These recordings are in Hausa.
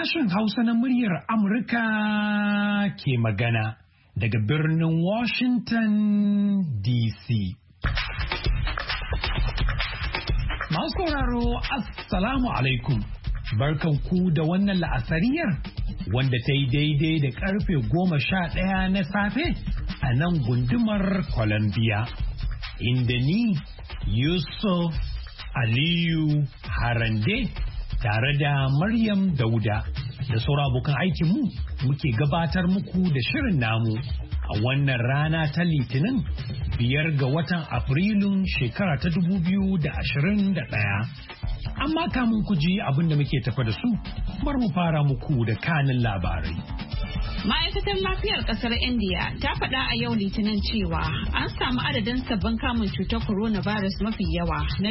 Sashen Hausa na muryar Amurka ke magana daga birnin Washington DC. Masu sauraro, Assalamu alaikum. Barkan ku da wannan la'asariyar wanda ta yi daidai da karfe 11 na safe a nan gundumar Columbia. Inda ni, Yusuf Aliyu Harande, tare da Maryam Dauda da sauran abokan aikinmu muke gabatar muku da shirin namu a wannan rana ta Litinin 5 ga watan Afrilun shekara ta 2021. Amma kamun ku ji abin da muke tafa da su, bar mu fara muku da kanin labarai. Ma'aikatar lafiyar kasar India ta faɗa a yau Litinin cewa an samu adadin sabbin kamun cutar coronavirus mafi yawa na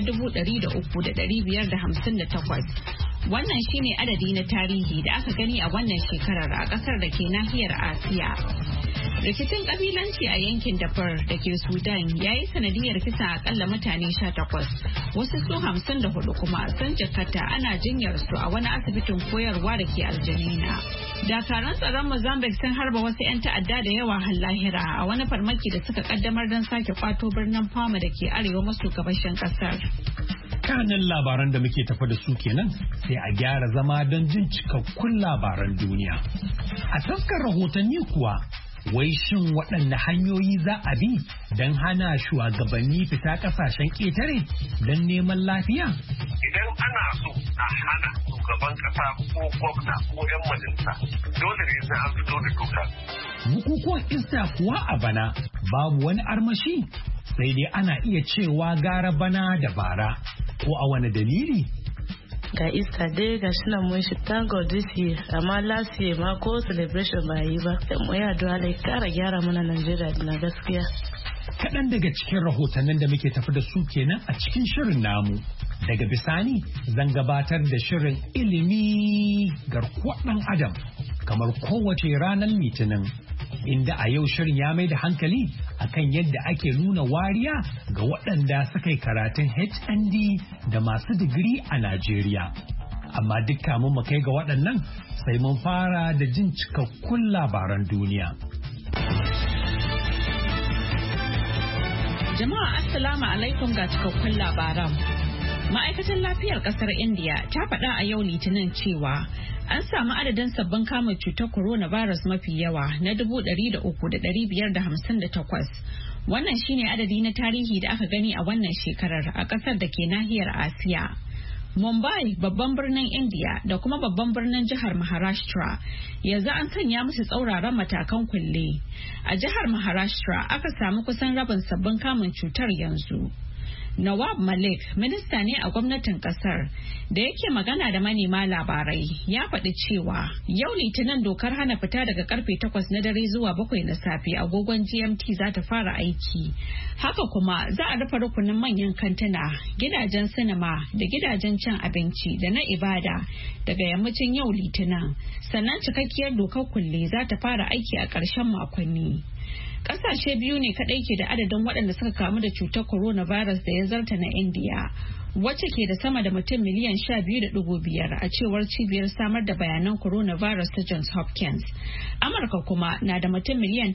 300,558. Wannan shine adadi na tarihi da aka gani a wannan shekarar a kasar da ke nahiyar Asiya. Rikicin kabilanci a yankin Darfur da ke Sudan ya yi sanadiyar kisan akalla mutane 18, wasu su 54 kuma sun jikkata ana jinyar su a wani asibitin koyarwa da ke Aljanina. Dakaran tsaron Mozambique sun harba wasu 'yan ta'adda da yawa har lahira a wani farmaki da suka kaddamar don sake kwato birnin Fama da ke arewa maso gabashin kasar. Kanin labaran da muke tafa da su kenan, sai a gyara zama don jin cikakkun labaran duniya. A taskar rahotanni kuwa, wai shin waɗanne hanyoyi za a bi don hana shugabanni fita ƙasashen ƙetare don neman lafiya? Idan ana so a hana shugaban ƙasa ko gwamna ko 'yan majalisa, dole ne sai an fito da doka. Bukukuwan Ista kuwa a bana babu wani armashi, sai dai ana iya cewa gara bana da bara. Ko a wani dalili? Ga Easter dai ga shi nan mun shi thank God this year, amma last year ma ko celebration ba yi ba. Mu yi addu'a Allah ya kara gyara mana Najeriya na gaskiya. Kaɗan daga cikin rahotannin da muke tafi da su kenan a cikin shirin namu. Daga bisani zan gabatar da shirin ilimi garkuwar ɗan Adam kamar kowace ranar Litinin. Inda a yau shirin ya mai da hankali akan yadda ake nuna wariya ga waɗanda suka yi karatun HND da masu digiri a Najeriya. Amma dukka mu kai ga waɗannan sai mun fara da jin cikakkun labaran duniya. Jama'a Assalamu alaikum ga cikakkun labaran. Ma'aikatar lafiyar kasar India ta faɗa a yau Litinin cewa an samu adadin sabbin kamun cutar coronavirus mafi yawa na 300,558. Wannan shine adadi na tarihi da aka gani a wannan shekarar a kasar da ke nahiyar Asiya. Mumbai, babban birnin India da kuma babban birnin jihar Maharashtra, yanzu an sanya musu tsauraran matakan kulle. A jihar Maharashtra aka samu kusan rabin sabbin kamun cutar yanzu. Nawab Malik, minista ne a gwamnatin kasar, da yake magana da manema labarai, ya faɗi cewa yau Litinin dokar hana fita daga karfe 8 na dare zuwa 7 na safe agogon GMT za ta fara aiki. Haka kuma za a rufe rukunin manyan kantuna, gidajen sinima da gidajen cin abinci da na ibada daga yammacin yau Litinin. Sannan cikakkiyar dokar kulle za ta fara aiki a ƙarshen makonni. Ƙasashe biyu ne kaɗai ke da adadin waɗanda suka kamu da cutar coronavirus da ya zarta na India, wacce ke da sama da mutum miliyan 12.5 a cewar cibiyar samar da bayanan coronavirus ta Johns Hopkins. Amurka kuma na da mutum miliyan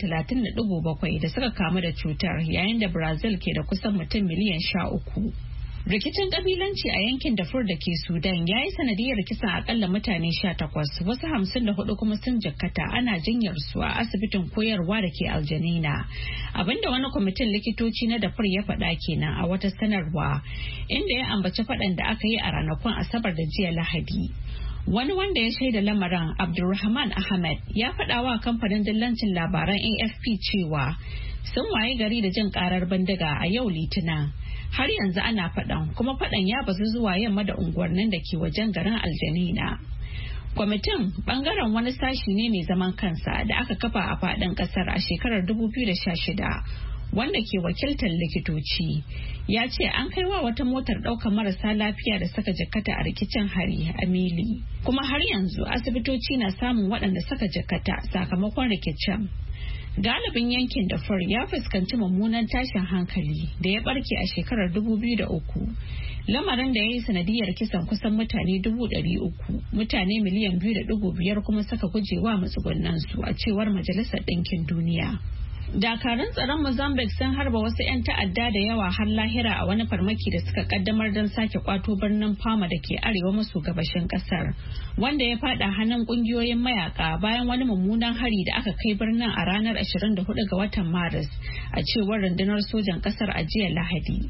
30.7 da suka kamu da cutar, yayin da Brazil ke da kusan mutum miliyan 13. Rikicin kabilanci a yankin Darfur da ke Sudan ya yi sanadiyar kisan akalla mutane 18, wasu 54 kuma sun jikkata ana jinyar su a asibitin koyarwa da ke Aljanina. Abinda wani kwamitin likitoci na Darfur ya faɗa kenan a wata sanarwa, inda ya ambaci faɗan da aka yi a ranakun Asabar da jiya Lahadi. Wani wanda ya shaida lamarin, Abdulrahman Ahmed, ya faɗa wa kamfanin dillancin labaran AFP cewa sun waye gari da jin karar bindiga a yau Litinin. Har yanzu ana faɗan, kuma faɗan ya bazu zuwa yamma da unguwannin da ke wajen garin Aljanina. Kwamitin bangaren wani sashi ne mai zaman kansa da aka kafa a faɗin ƙasar a shekarar 2016, wanda ke wakiltar likitoci, ya ce an kai wa wata motar ɗaukar marasa lafiya da suka jikkata a rikicin hari a Mili. Kuma har yanzu asibitoci na samun waɗanda suka jikkata sakamakon rikicin. Galibin yankin Darfur ya fuskanci mummunan tashin hankali da ya barke a shekarar 2003. Lamarin da ya yi sanadiyar kisan kusan mutane 300,000, mutane miliyan 2.5 kuma suka gujewa matsugunansu a cewar Majalisar Ɗinkin Duniya. Dakarun tsaron Mozambique sun harba wasu 'yan ta'adda da yawa har lahira a wani farmaki da suka kaddamar don sake kwato birnin Palma da ke arewa maso gabashin kasar, wanda ya fada hannun kungiyoyin mayaka bayan wani mummunan hari da aka kai birnin a ranar 24 ga watan Maris, a cewar rundunar sojan kasar a jiya Lahadi.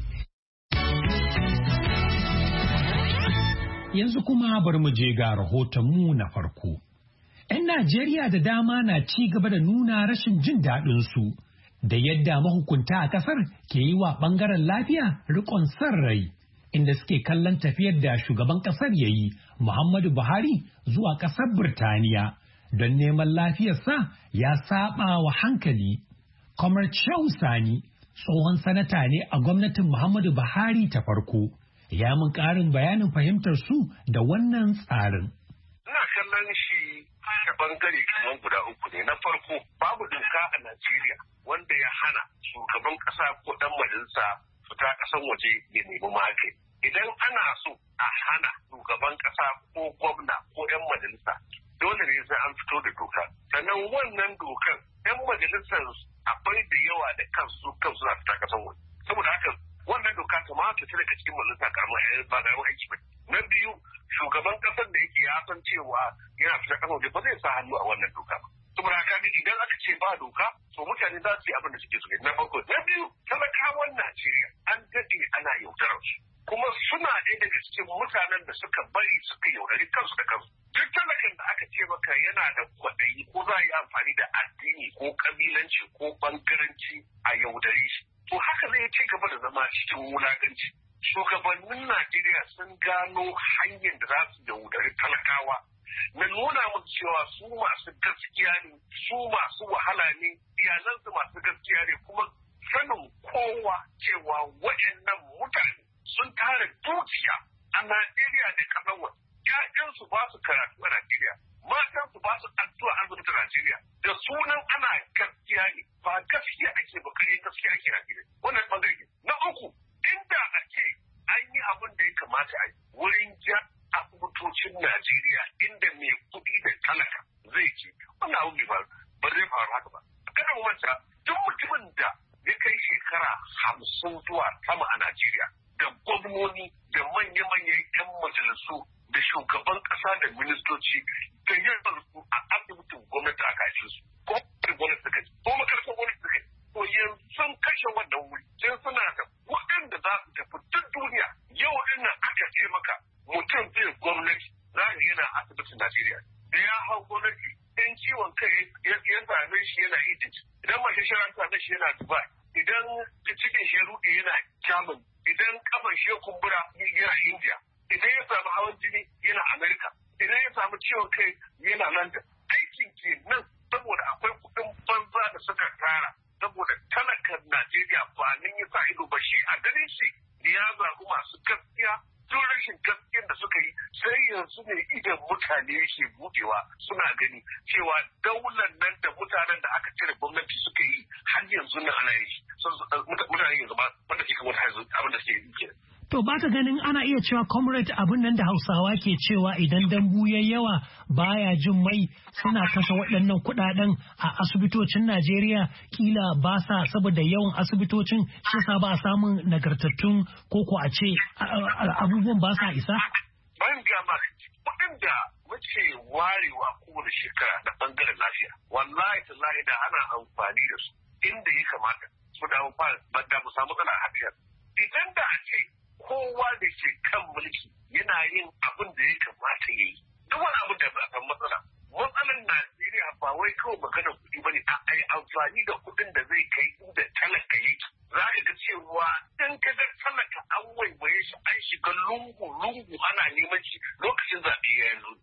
Yanzu kuma bari mu je ga rahotonmu na farko. 'Yan Najeriya da dama na ci gaba da nuna rashin jin daɗinsu da yadda mahukunta a ƙasar ke yi wa ɓangaren lafiya riƙon son rai, inda suke kallon tafiyar da shugaban ƙasar ya yi Muhammadu Buhari zuwa ƙasar Birtaniya don neman lafiyarsa ya saba wa hankali. Kamar Shehu Sani, tsohon sanata ne a gwamnatin Muhammadu Buhari ta farko, ya mun ƙarin bayanin fahimtar su da wannan tsarin. Ina kallon shi ta bangare kamar guda uku ne. Na farko, babu doka a Najeriya wanda ya hana shugaban kasa ko dan majalisa fita kasan waje ya nemi magani. Idan ana so a hana shugaban kasa ko gwamna ko yan majalisa, dole ne sai an fito da doka. Sannan wannan dokan yan majalisar akwai da yawa da kansu na fita kasan waje. Saboda haka wannan doka ta ma ta daga cikin majalisa karamar ba da aiki ba. Na biyu, shugaban kasar da yake ya san cewa yana fita kasar waje ba zai sa hannu a wannan doka ba. Saboda haka idan aka ce ba doka, to mutane za su yi abin da suke so. Na farko. Na biyu, talakawan Najeriya an daɗe ana yaudarar su. Kuma suna ɗaya daga cikin mutanen da suka bari suka yaudari kansu da kansu. Duk talakan da aka ce maka yana da kwaɗayi ko za a yi amfani da addini ko kabilanci ko bangaranci a yaudare shi, to haka zai ci gaba da zama cikin wulaƙanci. Shugabannin Najeriya sun gano hanyar da za su yaudari talakawa na nuna musu cewa su masu gaskiya ne, su masu wahala ne, iyalansu masu gaskiya ne, kuma sanin kowa cewa waɗannan mutane sun tara dukiya a Najeriya da ƙasar waje. ‘Ya'yansu ba su karatu a Najeriya, matansu ba su addu'a asibiti a Najeriya, da sunan ana gaskiya ne, ba gaskiya ake ba, kare gaskiya ake Najeriya. Wannan ɓangare. Na uku, inda a ce an yi abin da ya kamata a yi wurin ja asibitocin Najeriya inda mai kuɗi da talaka zai ci, wannan abu ba zai faru haka ba. Kada mu manta, duk mutumin da ya kai shekara 50 zuwa sama a Najeriya, da gwamnoni da manya-manyan 'yan majalisu da shugaban ƙasa da ministoci da yin a asibitin gwamnati a kashe su, ko gwamnati suka ci, ko makarantar gwamnati suka ci. To yanzu sun kashe wannan wuri, sai suna da waɗanda za su tafi duk duniya. Yau ɗin nan aka ce maka mutum zai gwamnati za ka yana asibitin Najeriya. Da ya hau gwamnati, in ciwon kai ya same shi yana Egypt, idan mace shi ran same shi yana Dubai, idan cikin shi ruɗe yana Germany, idan kafan shi ya kumbura yana India, idan ya samu hawan jini yana America, idan ya samu ciwon kai yana London. Aikin ke nan saboda akwai kuɗin banza da suka tara. Saboda talakan Najeriya ba nan ya sa ido ba, shi a ganin shi ya zaɓi masu gaskiya. Tun rashin gaskiyar da suka yi sai yanzu ne idan mutane yake buɗewa suna gani cewa daular nan da mutanen da aka cire gwamnati suka yi har yanzu nan ana yi. Mutane yanzu ba wanda ke kamar abin da suke yi kenan. To ba ka ganin ana iya cewa comrade abin nan da Hausawa ke cewa idan dambu ya yawa baya jin mai, suna kashe waɗannan kuɗaɗen a asibitocin Najeriya, kila ba sa saboda yawan asibitocin shi sa ba a samun nagartattun ko a ce abubuwan ba sa isa? Bayan biya ma kuɗin da muke warewa kowane shekara da ɓangaren lafiya, wallahi tallahi da ana amfani da su inda ya kamata su da mu samu matsala a idan da a ce kowa da ke kan mulki yana yin abin da ya kamata ya yi, duk wani abin da ba san matsala. Matsalar Najeriya ba wai kawai maganar kuɗi ba ne, a yi amfani da kuɗin da zai kai inda talaka yake. Za ka ga cewa in ka ga talaka an waiwaye shi an shiga lungu-lungu ana neman shi lokacin zaɓe ya yanzu.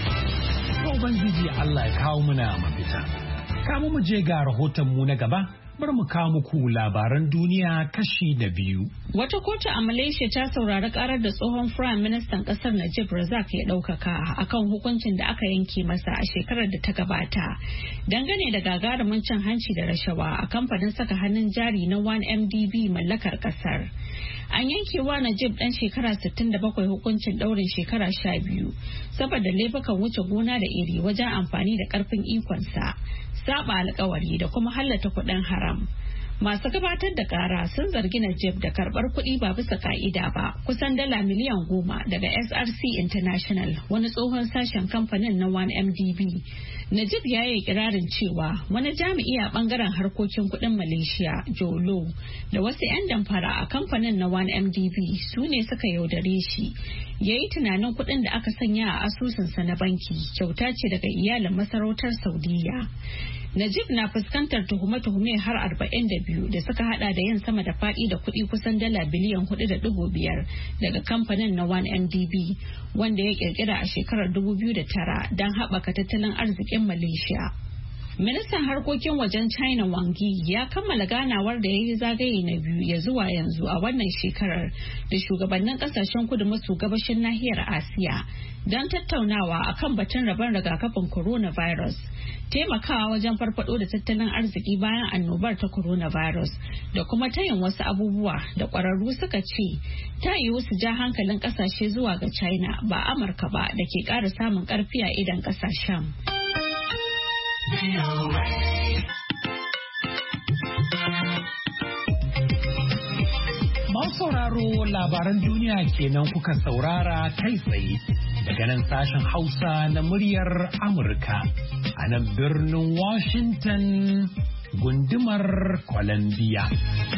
Ubangiji Allah ya kawo muna mafita. Kamu mu je ga rahoton mu na gaba. bar mu kawo muku labaran duniya kashi na biyu. Wata kotu a Malaysia ta saurari karar da tsohon Firayim Ministan kasar Najib Razak ya ɗaukaka akan hukuncin da aka yanke masa a shekarar da ta gabata. Dangane da gagarumin cin hanci da rashawa a kamfanin saka hannun jari na 1MDB mallakar kasar. An yanke wa Najib ɗan shekara 67 hukuncin ɗaurin shekara 12 saboda laifukan wuce gona da iri wajen amfani da ƙarfin ikonsa, saba alkawari da kuma hallata kuɗin haram. Masu gabatar da kara sun zargi Najib da karbar kuɗi ba bisa ka'ida ba, kusan dala miliyan 10 daga SRC International, wani tsohon sashen kamfanin na 1MDB. Najib ya yi kirarin cewa wani jami'i a bangaren harkokin kuɗin Malaysia, Jolo, da wasu 'yan damfara a kamfanin na 1MDB su ne suka yaudare shi. Ya yi tunanin kuɗin da aka sanya a asusunsa na banki kyauta ce daga iyalin masarautar Saudiya. Najib na fuskantar tuhume-tuhume har 42 da suka hada da yin sama da faɗi da kuɗi kusan dala biliyan 4.5 daga kamfanin na 1MDB wanda ya kirkira a shekarar 2009 don haɓaka tattalin arzikin Malaysia. Ministan harkokin wajen China Wang Yi ya kammala ganawar da ya yi zagaye na biyu ya zuwa yanzu a wannan shekarar da shugabannin kasashen kudu maso gabashin nahiyar Asiya don tattaunawa akan batun rabon rigakafin coronavirus, taimakawa wajen farfado da tattalin arziki bayan annobar ta coronavirus da kuma tayin wasu abubuwa da kwararru suka ce ta yiwu su ja hankalin kasashe zuwa ga China ba Amurka ba da ke ƙara samun ƙarfi a idan kasashen. Masu sauraro labaran duniya kenan kuka saurara kai tsaye daga nan sashen Hausa na muryar Amurka a nan birnin Washington gundumar Columbia.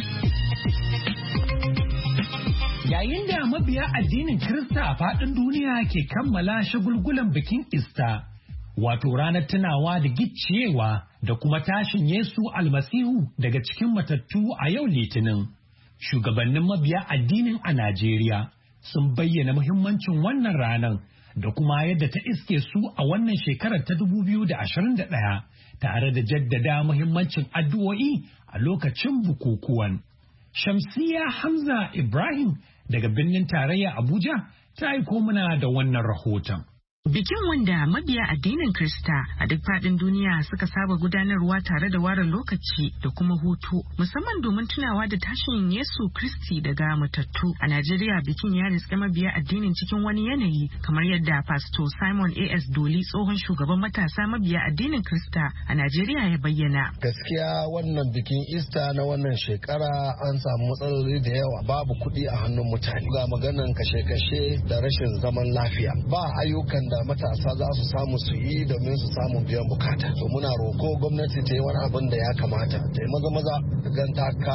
Yayin da mabiya addinin Kirista a faɗin duniya ke kammala shagulgulan bikin Ista, wato ranar tunawa da gicciyewa da kuma tashin Yesu almasihu daga cikin matattu a yau Litinin. Shugabannin mabiya addinin a Najeriya sun bayyana muhimmancin wannan ranar da kuma yadda ta iske su a wannan shekarar ta 2021 tare da jaddada muhimmancin addu'o'i a lokacin bukukuwan. Shamsiya Hamza Ibrahim daga birnin tarayya Abuja ta aiko mana da wannan rahoton. Bikin wanda mabiya addinin Krista a duk faɗin duniya suka saba gudanarwa tare da ware lokaci da kuma hutu musamman domin tunawa da tashin Yesu Kristi daga matattu. A Najeriya bikin ya riske mabiya addinin cikin wani yanayi kamar yadda Pastor Simon A.S. Doli tsohon shugaban matasa mabiya addinin Krista a Najeriya ya bayyana. Gaskiya wannan bikin Easter na wannan shekara an samu matsaloli da yawa, babu kuɗi a hannun mutane, ga maganan kashe-kashe da rashin zaman lafiya, ba ayyukan da matasa za su samu su yi domin su samu biyan bukata. To muna roko gwamnati ta yi wani abin da ya kamata ta yi maza gan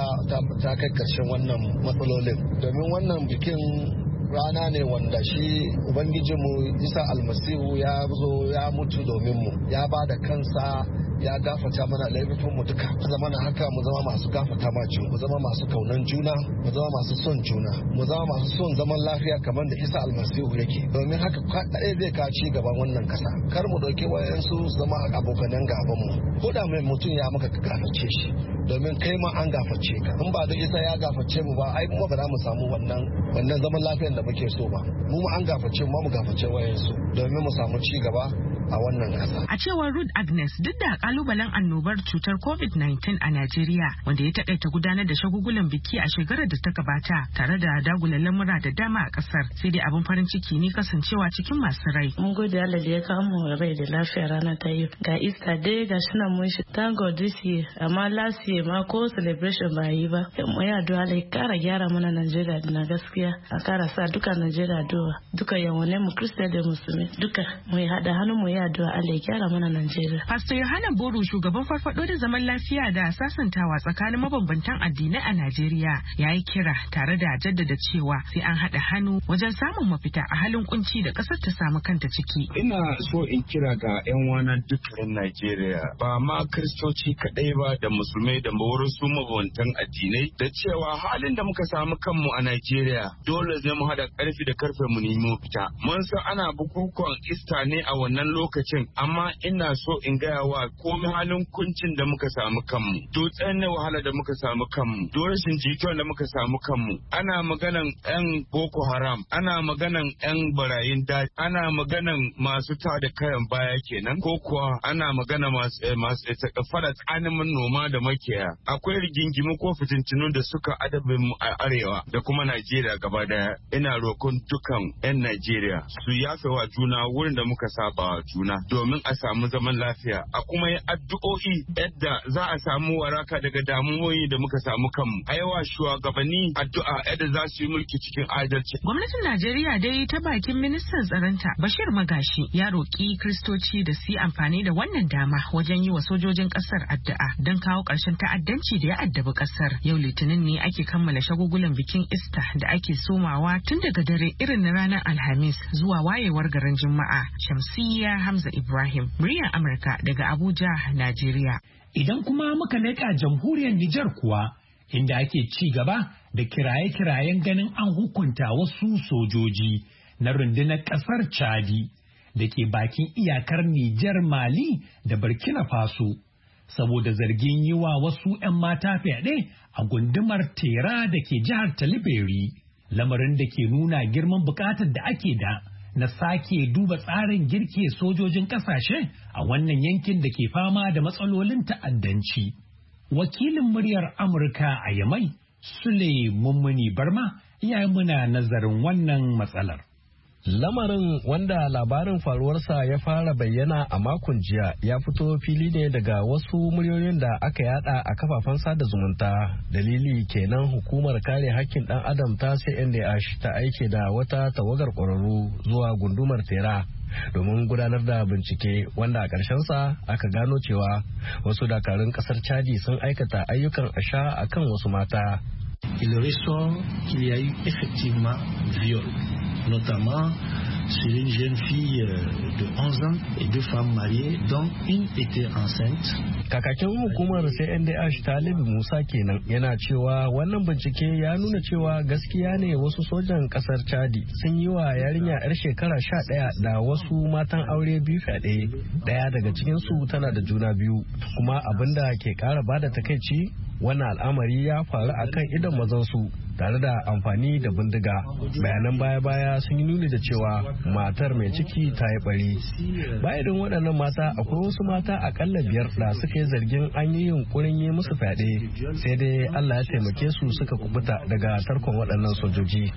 ta kai karshen wannan matsalolin, domin wannan bikin rana ne wanda shi ubangijinmu Isa almasihu ya zo ya mutu domin mu, ya ba da kansa ya gafata mana laifin mu duka. Zama na haka mu zama masu gafata ma juna, mu zama masu kaunan juna, mu zama masu son juna, mu zama masu son zaman lafiya kamar da Isa almasihu yake, domin haka kaɗai zai ka ci gaban wannan kasa. Kar mu ɗauki wayansu su zama abokanan gaban mu, ko da mai mutum ya maka gaface shi, domin kai ma an gaface ka. In ba da Isa ya gaface mu ba, ai kuma ba za mu samu wannan zaman lafiyar da muke so ba. Mu an gaface mu gaface wayansu domin mu samu ci gaba a wannan kasa. A cewar Ruth Agnes, duk da kalubalen annobar cutar COVID-19 a Najeriya wanda ya takaita gudanar da shagugulan biki a shekarar da ta gabata tare da dagulan lamura da dama a kasar, sai dai abin farin ciki ne kasancewa cikin masu rai. Mun gode Allah da ya kawo mu rai da lafiya rana ta yi. Ga Easter dai ga shi mun shi thank God this year, amma last year ma ko celebration ba yi ba. Mu ya addu'a Allah ya kara gyara mana Najeriya na gaskiya, a kara sa duka Najeriya addu'a, duka yawane mu Kirista da Musulmi duka mu yi hada hannu mu yi addu'a Allah ya gyara mana Najeriya. Pastor Yohana Boru, shugaban farfado da zaman lafiya da sasantawa tsakanin mabambantan addinai a Najeriya, ya yi kira tare da jaddada cewa sai an haɗa hannu wajen samun mafita a halin kunci da ƙasar ta samu kanta ciki. Ina so in kira ga 'yan wana dukkan Najeriya, ba ma Kiristoci kaɗai ba da Musulmai da wasu mabambantan addinai, da cewa halin da muka samu kanmu a Najeriya dole zai mu haɗa ƙarfi da karfe mu nemi mafita. Mun san ana bukukuwan Easter ne a wannan lokacin, amma ina so in gaya wa komai halin kuncin da muka samu kanmu, dutsen na wahala da muka samu kanmu, rashin jituwa da muka samu kanmu. Ana maganan 'yan Boko Haram, ana maganan 'yan barayin daji, ana maganan masu tada kayan baya kenan, ko kuwa ana magana masu fara tsakanin manoma da makiyaya. Akwai rigingimu ko fitintinu da suka adabin mu a arewa da kuma Najeriya gaba daya. Ina roƙon dukan 'yan Najeriya su yafe wa juna wurin da muka saba wa juna domin a samu zaman lafiya, a kuma yi addu'o'i yadda za a samu waraka daga damuwoyi da muka samu kanmu. A yawa shugabanni addu'a yadda za su yi mulki cikin adalci. Gwamnatin Najeriya dai ta bakin ministan tsaronta Bashir Magashi ya roƙi Kiristoci da su yi amfani da wannan dama wajen yi wa sojojin ƙasar addu'a don kawo ƙarshen ta'addanci da ya addabi ƙasar. Yau Litinin ne ake kammala shagulgulan bikin Easter da ake somawa tun daga dare irin na ranar Alhamis zuwa wayewar garin Juma'a. Shamsiyya Hamza Ibrahim, muryar Amurka daga Abuja, Najeriya. Idan kuma muka leƙa jamhuriyar Nijar kuwa, inda ake ci gaba da kiraye-kirayen ganin an hukunta wasu sojoji na rundunar ƙasar Chadi da ke bakin iyakar Nijar, Mali da Burkina Faso, saboda zargin yi wa wasu 'yan mata fyaɗe a gundumar Tera da ke jihar Taliberi, lamarin da ke nuna girman buƙatar da ake da na sake duba tsarin girke sojojin ƙasashe a wannan yankin da ke fama da matsalolin ta'addanci. Wakilin muryar Amurka a Yamai, Sule Mummuni Barma, ya muna nazarin wannan matsalar. Lamarin, wanda labarin faruwarsa ya fara bayyana a makon jiya, ya fito fili ne daga wasu muryoyin da aka yada a kafafen sada zumunta. Dalili kenan hukumar kare hakkin dan adam ta CNDH ta aike da wata tawagar ƙwararru zuwa gundumar Tera domin gudanar da bincike, wanda a ƙarshensa aka gano cewa wasu dakarun ƙasar Chadi sun aikata ayyukan asha akan wasu mata. Il ressort qu'il y a eu effectivement viol, notamment sur une jeune fille de 11 ans et 2 femmes mariées, dont une était enceinte. Kakakin hukumar CNDH Talib Musa kenan yana cewa wannan bincike ya nuna cewa gaskiya ne wasu sojan kasar Chadi sun yi wa yarinya 'yar shekara 11 da wasu matan aure biyu fyaɗe, ɗaya daga cikinsu tana da juna biyu, kuma abinda ke ƙara bada takaici wannan al'amari ya faru akan idon mazansu tare da amfani da bindiga. Bayanan baya-baya sun yi nuni da cewa matar mai ciki ta yi bari. Bayan waɗannan mata akwai wasu mata akalla 5 da suka yi zargin an yi yunkurin yi musu fyaɗe, sai dai Allah ya taimake su suka kubuta daga tarkon waɗannan sojoji.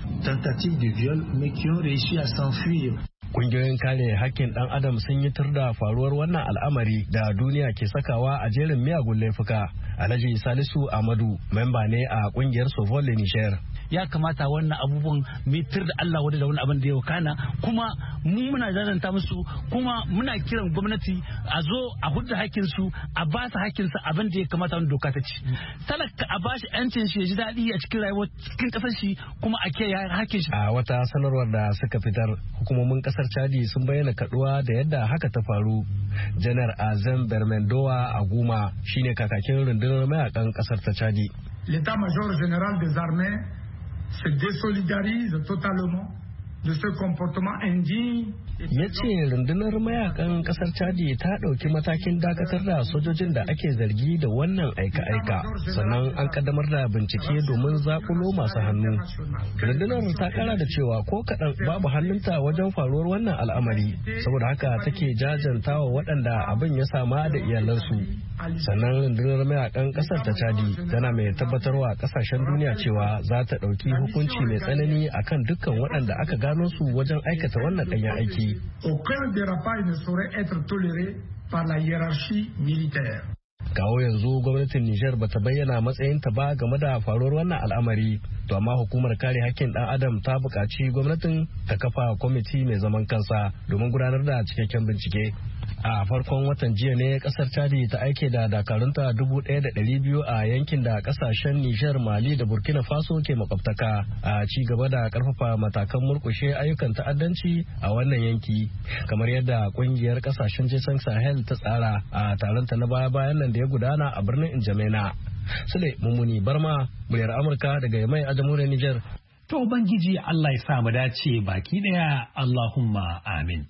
Kungiyoyin kare hakkin ɗan adam sun yi tur da faruwar wannan al'amari da duniya ke sakawa a jerin miyagun laifuka. Alhaji Salisu Amadu, memba ne a kungiyar Sovole Niger. Ya kamata wannan abubuwan mitar da Allah wadda da wani abin da ya wakana, kuma mu muna jajanta musu, kuma muna kiran gwamnati a zo a hudda hakkin su, a ba su hakkin su abin da ya kamata wani doka ta ci. Talaka a ba shi yancin shi ya ji daɗi a cikin rayuwar cikin ƙasar shi, kuma a kiyaye hakkin shi. A wata sanarwar da suka fitar, hukumomin ƙasar Chadi sun bayyana kaduwa da yadda haka ta faru. Janar Azem Bermendoa Aguma shine kakakin rundunar mayakan ƙasar ta Chadi. L'état-major général des armées se désolidarise totalement de ce comportement indigne. Ya ce rundunar mayakan kasar Chadi ta ɗauki matakin dakatar da sojojin da ake zargi da wannan aika-aika, sannan an kaddamar da bincike domin zakulo masu hannu. Rundunar ta kara da cewa ko kaɗan babu hannunta wajen faruwar wannan al'amari, saboda haka take jajantawa waɗanda abin ya sama da iyalansu. Sannan rundunar mayakan kasar ta Chadi tana mai tabbatarwa kasashen duniya cewa za ta ɗauki hukunci mai tsanani akan dukkan waɗanda aka gano su wajen aikata wannan ɗanyen aiki. Aucun dérapage ne saurait être toléré par la hiérarchie militaire. Kawo yanzu gwamnatin Nijar bata bayyana matsayinta ba game da faruwar wannan al'amari, to amma hukumar kare hakkin ɗan adam ta buƙaci gwamnatin ta kafa kwamiti mai zaman kansa domin gudanar da cikakken bincike. A farkon watan jiya ne kasar Chadi ta aike da dakarunta 1,200 a yankin da kasashen Nijar, Mali da Burkina Faso ke makwabtaka, a ci gaba da karfafa matakan murkushe ayyukan ta'addanci a wannan yanki, kamar yadda kungiyar kasashen Jason Sahel ta tsara a taronta na baya-bayan nan da ya gudana a birnin N'Djamena. Sule Mummuni Barma, muryar Amurka daga Yamai a jamhuriyar Nijar. To Ubangiji Allah ya sa mu dace baki daya, Allahumma amin.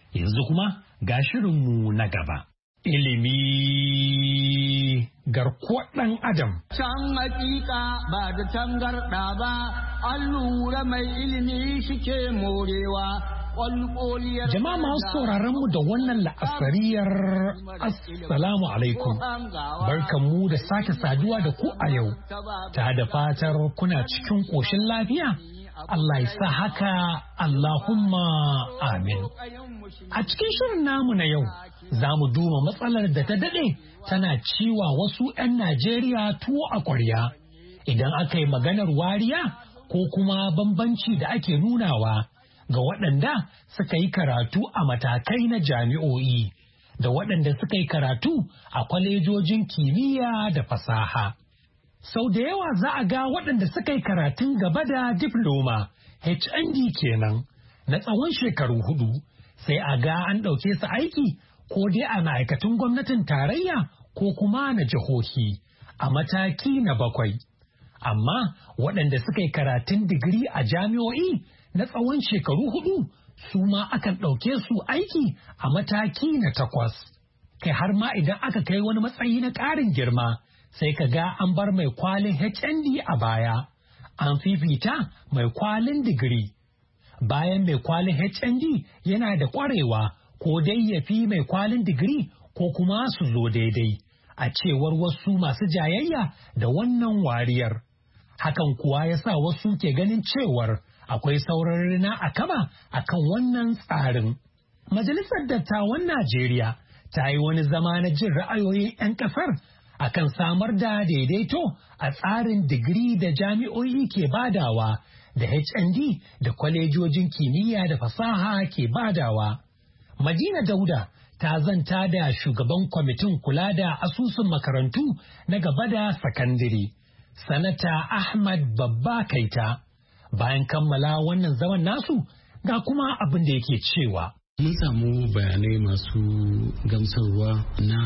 Yanzu kuma ga shirinmu na gaba. Ilimi garkuwar ɗan Adam. Can hakika ba da tangarɗa ba, an lura mai ilimi shike morewa. Jama'a masu sauraron mu da wannan la'asariyar Assalamu alaikum. Barkanmu da sake saduwa da ku a yau. Ta da fatar kuna cikin ƙoshin lafiya? Allah ya sa haka, Allahumma amin. A cikin shirin namu na yau, za mu duba matsalar da ta daɗe tana ciwa wasu 'yan Najeriya tuwo a ƙwarya. Idan aka yi maganar wariya ko kuma bambanci da ake nunawa ga waɗanda suka yi karatu a matakai na jami'o'i da waɗanda suka yi karatu a kwalejojin kimiyya da fasaha. Sau da yawa za a ga waɗanda suka yi karatun gaba da diploma HND kenan na tsawon shekaru 4 sai a ga an ɗauke su aiki ko dai a ma'aikatun gwamnatin tarayya ko kuma na jihohi a mataki na 7. Amma waɗanda suka yi karatun digiri a jami'o'i na tsawon shekaru 4 su ma akan ɗauke su aiki a mataki na 8. Kai har ma idan aka kai wani matsayi na ƙarin girma sai ka ga an bar mai kwalin HND a baya, an fifita mai kwalin digiri. Bayan mai kwalin HND yana da ƙwarewa ko dai ya fi mai kwalin digiri ko kuma su zo daidai, a cewar wasu masu jayayya da wannan wariyar. Hakan kuwa ya sa wasu ke ganin cewar akwai sauran rina a kaba a kan wannan tsarin. Majalisar Dattawan Najeriya ta yi wani zama na jin ra'ayoyin 'yan ƙasar akan samar da daidaito a tsarin digiri da jami'o'i ke badawa da HND da kwalejojin kimiyya da fasaha ke badawa. Madina Dauda ta zanta da shugaban kwamitin kula da asusun makarantu na gaba da sakandare, Sanata Ahmad Babba Kaita. Bayan kammala wannan zaman nasu ga kuma abin da yake cewa. Mun samu bayanai masu gamsarwa na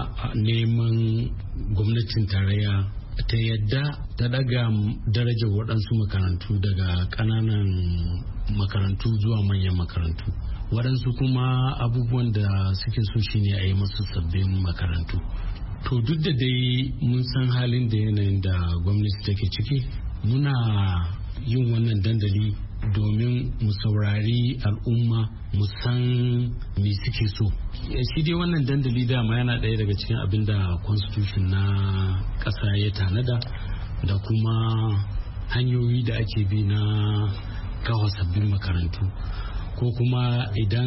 neman gwamnatin tarayya ta yadda ta daga darajar waɗansu makarantu daga ƙananan makarantu zuwa manyan makarantu. Waɗansu kuma abubuwan da suke so shine a yi masu sabbin makarantu. To duk da dai mun san halin da yanayin da gwamnati take ciki, muna yin wannan dandali domin mu saurari al'umma mu san me suke so. Shi dai wannan dandali dama yana ɗaya daga cikin abin da constitution na ƙasa ya tanada da kuma hanyoyi da ake bi na kawo sabbin makarantu, ko kuma idan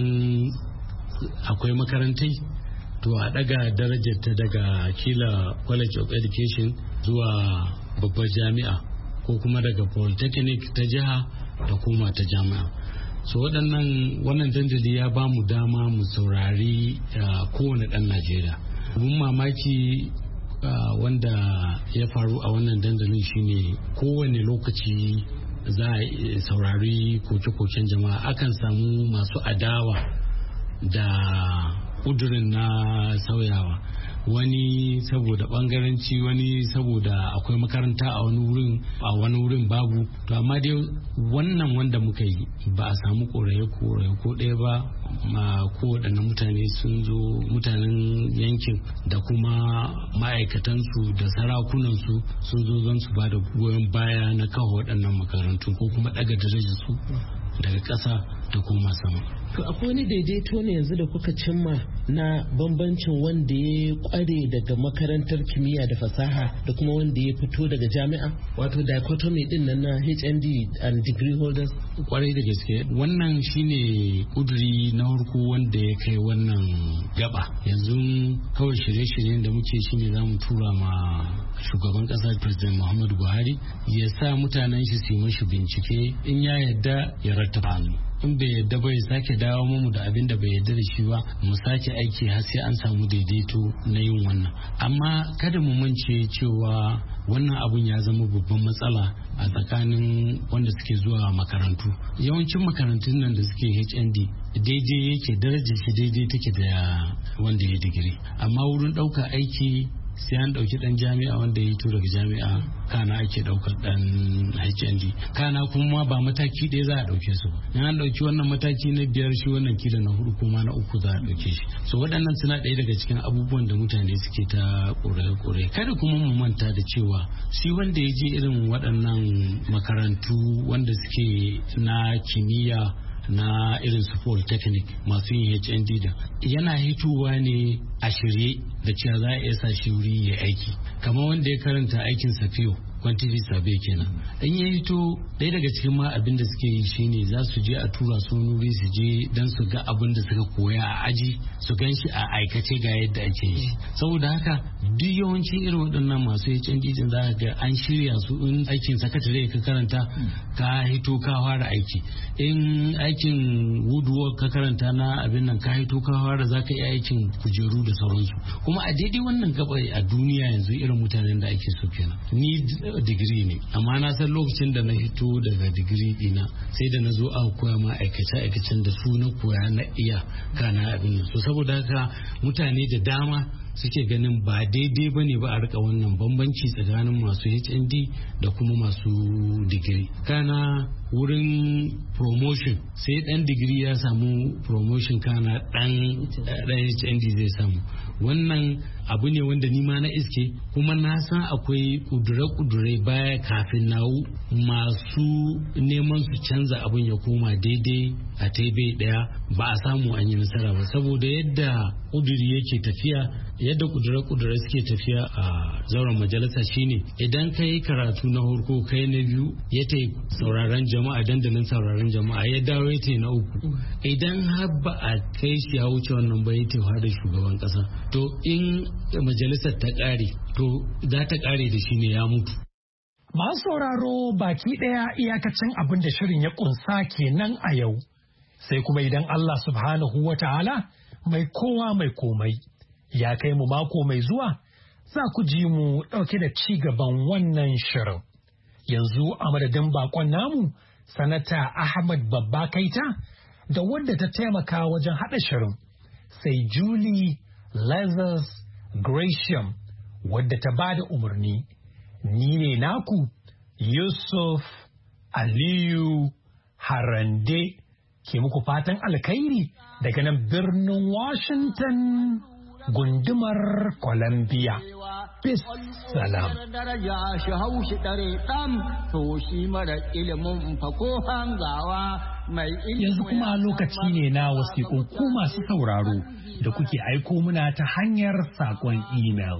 akwai makarantai to a ɗaga darajar ta daga kila college of education zuwa babbar jami'a ko kuma daga polytechnic ta jiha da kuma ta jami'a. So wannan dandali ya ba mu dama mu saurari kowane ɗan Najeriya. Abun mamaki wanda ya faru a wannan dandalin shine kowane lokaci za a saurari koke-koken jama'a, akan samu masu adawa da ƙudurin na sauyawa, wani saboda bangaranci, wani saboda akwai makaranta a wani wurin babu. To amma dai wannan wanda muka yi ba a samu koraye ko ɗaya ba, ma kowaɗanne mutane sun zo, mutanen yankin da kuma ma'aikatansu da sarakunansu sun zo don su ba da goyon baya na kawo waɗannan makarantu ko kuma ɗaga darajar su daga ƙasa da kuma sama. To akwai wani daidaito ne yanzu da kuka cimma na bambancin wanda ya kware daga makarantar kimiyya da fasaha da kuma wanda ya fito daga jami'a, wato dichotomy din nan na HND and degree holders? Kwarai da gaske wannan shine kuduri na farko wanda ya kai wannan gaba. Yanzu kawai shirye-shiryen da muke shine zamu tura ma shugaban kasa President Muhammadu Buhari ya sa mutanen shi su yi mashi bincike, in ya yadda ya rattaba hannu, in bai yadda bai sake dawo mu da abin da bai yadda da shi ba, mu sake aiki har sai an samu daidaito na yin wannan. Amma kada mu mance cewa wannan abun ya zama babban matsala a tsakanin wanda suke zuwa makarantu. Yawancin makarantun nan da suke HND daidai yake, darajar shi daidai take da wanda ya digiri, amma wurin ɗauka aiki sai an ɗauki ɗan jami'a wanda ya hito daga jami'a kana ake ɗaukar ɗan HND kana kuma ba mataki ɗaya za a ɗauke su ba in an ɗauki wannan mataki na 5 shi wannan kila na 4 kuma na 3 za a ɗauke shi so waɗannan suna ɗaya daga cikin abubuwan da mutane suke ta ƙure kada kuma mu manta da cewa shi wanda ya je irin waɗannan makarantu wanda suke na kimiyya na irin su polytechnic masu yin HND da yana hitowa ne a shirye da cewa za a iya sa shi wuri ya aiki kamar wanda ya karanta aikin safiyo quantity survey kenan in ya hito ɗaya daga cikin ma abin da suke yi shine za su je a tura su wuri su je don su ga abin da suka koya a aji su gan shi a aikace ga yadda ake yi saboda haka duk yawancin irin waɗannan masu HND din za ga an shirya su in aikin sakatare ka karanta ka hito ka fara aiki in aikin woodwork ka karanta na abin nan ka hito ka fara za ka iya aikin kujeru da sauransu kuma a daidai wannan gaba a duniya yanzu irin mutanen da ake so kenan ni digiri ne amma na san lokacin da na hito daga digiri dina sai da na zo aka koya ma aikacen da su na koya na iya kana abin nan so saboda haka mutane da dama suke ganin ba daidai ba ne ba a rika wannan bambanci tsakanin masu HND da kuma masu digiri kana wurin promotion sai dan digiri ya samu promotion kana dan HND zai samu wannan abu ne wanda ni ma na iske kuma na san akwai kudure-kudure baya kafin na masu neman su canza abin ya koma daidai a taibe daya ba a samu an yi nasara ba saboda yadda kuduri yake tafiya yadda kudure-kudure suke tafiya a zauren majalisa shine idan ka yi karatu na farko kai na biyu ya ta sauraron jama'a dandalin sauraron jama'a ya dawo ya ta na 3 idan har ba a kai shi ya wuce wannan ba ya ta da shugaban kasa to in majalisar ta kare to za ta kare da shi ne ya mutu. Masu sauraro baki ɗaya iyakacin abin da shirin ya kunsa kenan a yau sai kuma idan Allah subhanahu wa ta'ala mai kowa mai komai ya kai mu mako mai zuwa za ku ji mu ɗauke da ci gaban wannan shirin. Yanzu a madadin bakon namu sanata Ahmad Babba Kaita da wadda ta taimaka wajen haɗa shirin sai Julie Lazarus Gratiam wadda ta bada umarni. Ni ne naku Yusuf Aliyu Harande ke muku fatan alkhairi daga nan birnin Washington gundumar Columbia. Peace salam. Yanzu kuma lokaci ne na wasiƙun ku masu sauraro da kuke aiko muna ta hanyar saƙon email.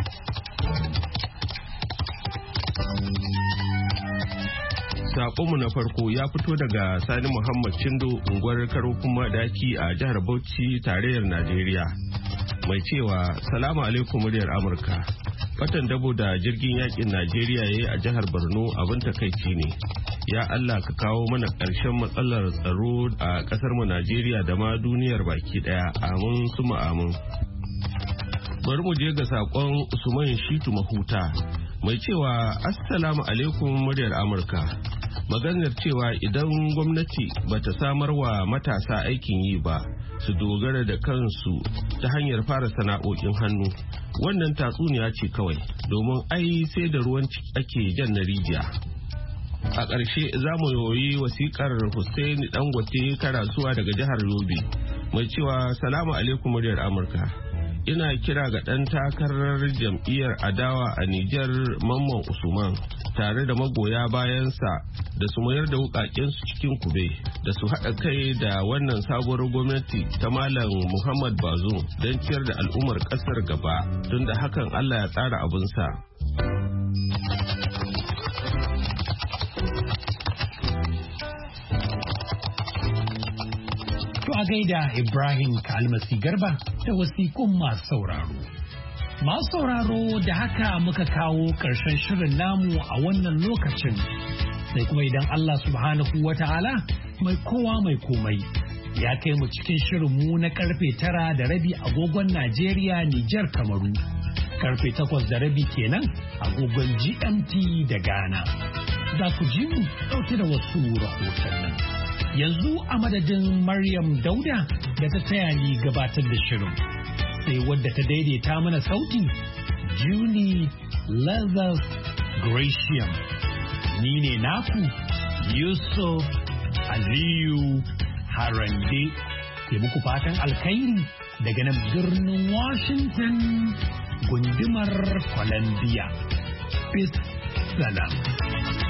Saƙonmu na farko ya fito daga Sani Muhammad Chindo unguwar Karofin Madaki a jihar Bauchi tarayyar Najeriya. Mai cewa salamu alaikum muryar Amurka. Fatan dabo da jirgin yakin Najeriya ya yi a jihar Borno abin takaici ne. Ya Allah ka kawo mana ƙarshen matsalar tsaro a ƙasarmu Najeriya da ma duniyar baki ɗaya. Amin suma amin. Bari mu je ga saƙon Usman Shitu Mahuta. Mai cewa assalamu alaikum muryar Amurka. Maganar cewa idan gwamnati bata samar wa matasa aikin yi ba su dogara da kansu ta hanyar fara sana'o'in hannu wannan tatsuniya ce kawai domin ai sai da ruwan ake jan na rijiya. A ƙarshe za mu yoyi wasiƙar Hussein Dangote Karasuwa daga jihar Yobe mai cewa salamu alaikum muryar Amurka. Ina kira ga ɗan takarar jam'iyyar adawa a Nijar Mamman Usman tare da magoya bayansa da su mayar da wukakensu cikin kube da su haɗa kai da wannan sabuwar gwamnati ta Malam Muhammad Bazoum don ciyar da al'ummar ƙasar gaba tun da hakan Allah ya tsara abinsa. To a gaida Ibrahim Kalmasi Garba da wasiƙun masu sauraro. Masu sauraro da haka muka kawo ƙarshen shirin namu a wannan lokacin. Sai kuma idan Allah subhanahu wa ta'ala mai kowa mai komai ya kai mu cikin shirin mu na karfe 9:30 agogon Najeriya, Nijar, Kamaru. Karfe 8:30 kenan agogon GMT da Ghana. Za ku ji mu ɗauke da wasu rahotannin. Yanzu a madadin Maryam Dauda da ta taya ni gabatar da shirin sai wadda ta daidaita mana sauti Julie Lazarus Gratiam. Ni ne naku Yusuf Aliyu Harande ke muku fatan alkhairi daga nan birnin Washington gundumar Columbia. Peace, salam.